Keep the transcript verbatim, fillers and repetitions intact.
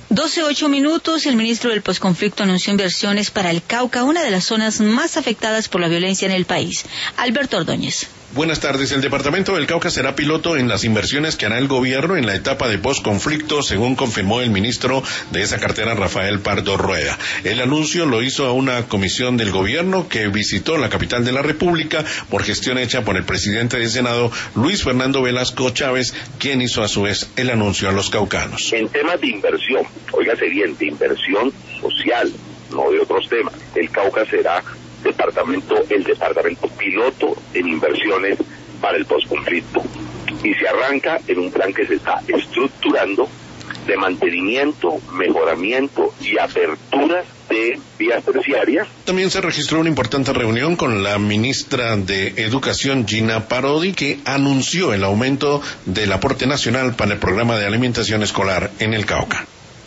doce ocho minutos, el ministro del Posconflicto anunció inversiones para el Cauca, una de las zonas más afectadas por la violencia en el país. Alberto Ordóñez. Buenas tardes. El departamento del Cauca será piloto en las inversiones que hará el gobierno en la etapa de posconflicto, según confirmó el ministro de esa cartera, Rafael Pardo Rueda. El anuncio lo hizo a una comisión del gobierno que visitó la capital de la República por gestión hecha por el presidente del Senado, Luis Fernando Velasco Chávez, quien hizo a su vez el anuncio a los caucanos. En temas de inversión, óigase bien, de inversión social, no de otros temas, el Cauca será departamento, el departamento piloto en inversiones para el posconflicto, y se arranca en un plan que se está estructurando de mantenimiento, mejoramiento y apertura de vías terciarias. También se registró una importante reunión con la ministra de Educación, Gina Parodi, que anunció el aumento del aporte nacional para el programa de alimentación escolar en el Cauca.